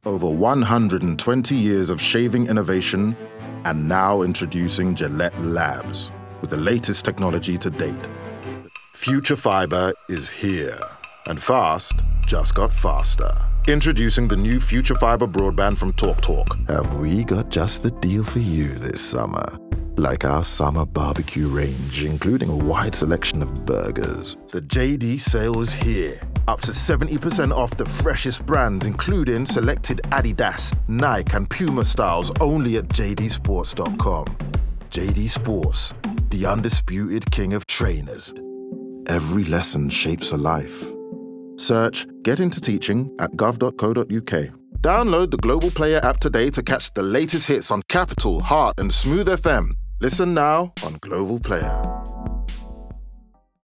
Over 120 years of shaving innovation, and now introducing Gillette Labs with the latest technology to date. Future Fiber is here, and fast just got faster. Introducing the new Future Fiber broadband from TalkTalk. Have we got just the deal for you this summer? Like our summer barbecue range, including a wide selection of burgers. The JD sale is here. Up to 70% off the freshest brands, including selected Adidas, Nike, and Puma styles, only at jdsports.com. JD Sports, the undisputed king of trainers. Every lesson shapes a life. Search Get Into Teaching at gov.co.uk. Download the Global Player app today to catch the latest hits on Capital, Heart, and Smooth FM. Listen now on Global Player.